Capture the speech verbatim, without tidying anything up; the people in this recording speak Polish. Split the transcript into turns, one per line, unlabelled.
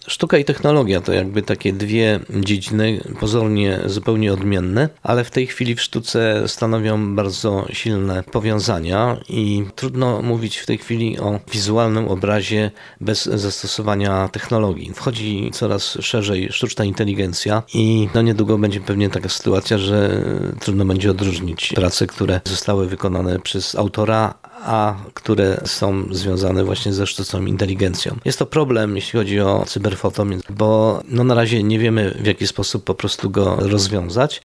Sztuka i technologia to jakby takie dwie dziedziny pozornie zupełnie odmienne, ale w tej chwili w sztuce stanowią bardzo silne powiązania i trudno mówić w tej chwili o wizualnym obrazie bez zastosowania technologii. Wchodzi coraz szerzej sztuczna inteligencja i no niedługo będzie pewnie taka sytuacja, że trudno będzie odróżnić prace, które zostały wykonane przez autora, a które są związane właśnie ze sztuczną inteligencją. Jest to problem, jeśli chodzi o cyberfoto, bo no na razie nie wiemy, w jaki sposób po prostu go rozwiązać,